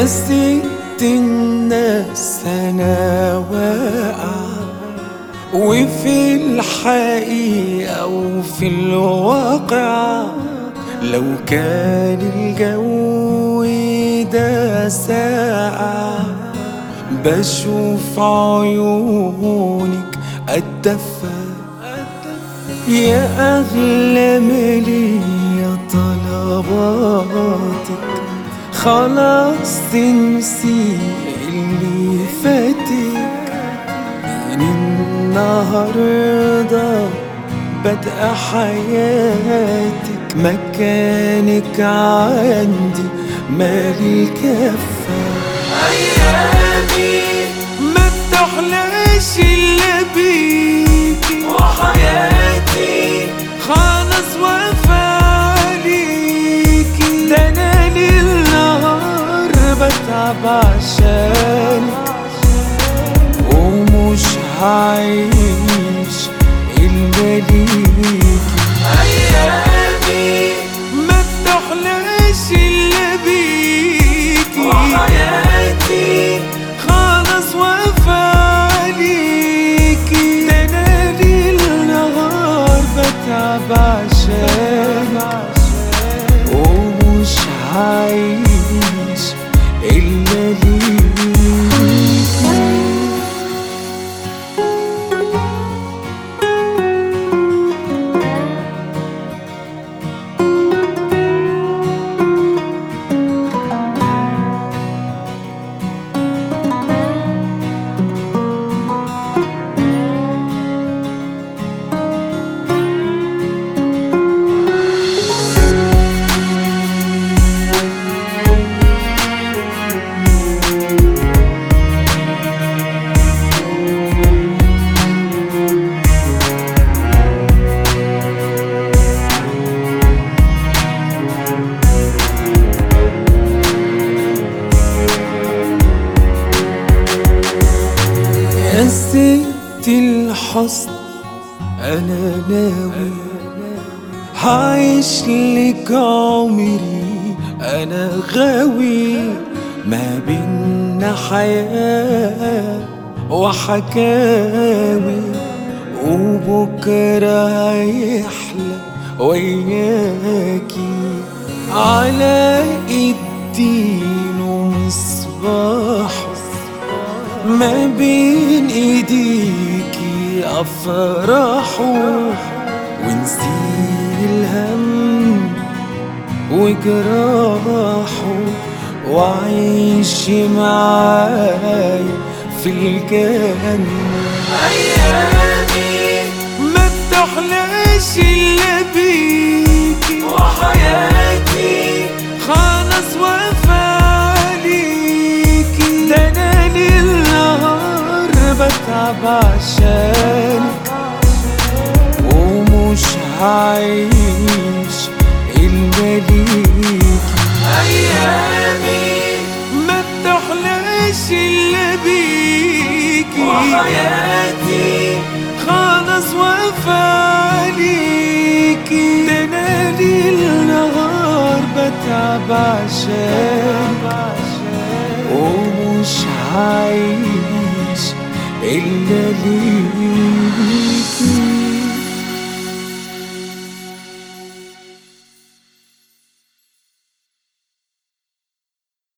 ست الناس أنا واقع، وفي الحقيقة وفي الواقع لو كان الجو ده ساقع بشوف عيونك أتدفى. يا أغلى مالي يا طلباتك، خلاص تنسي اللي فاتك. من النهاردة بدأ حياتك، مكانك عندي مالي الكفة. أيامي ما بتحلاش إلا بيكي، وحياتي خلاص وفا عليكي. ده أنا ليل نهار بتعب عشانك، ومش هعيش إلا ليكي. أيامي ما بتحلاش إلا بيكي، وحياتي خلاص وفا عليكي. ده أنا ليل نهار بتعب عشانك، ومش هعيش إلا ليكي. يا ست الحسن أنا ناوي هعيش لك عمري، أنا غاوي ما بينا حياة وحكاوي، وبكرة هيحلى وياكي على الدين ومصباحه. ما بين ايديكي افراحه، ونسيل الهم وجراحه، وعيش معاي في الجنة. أيامي ما بتحلاش إلا بيكي، وحياتي خلاص وفا عليكي. ده أنا ليل نهار بتعب عشانك، ومش هعيش إلا ليكي. أيامي ما بتحلاش إلا بيكي، وحياتي خلاص وفا عليكي. ده أنا ليل نهار بتعب عشانك، ومش هعيش إلا ليكي.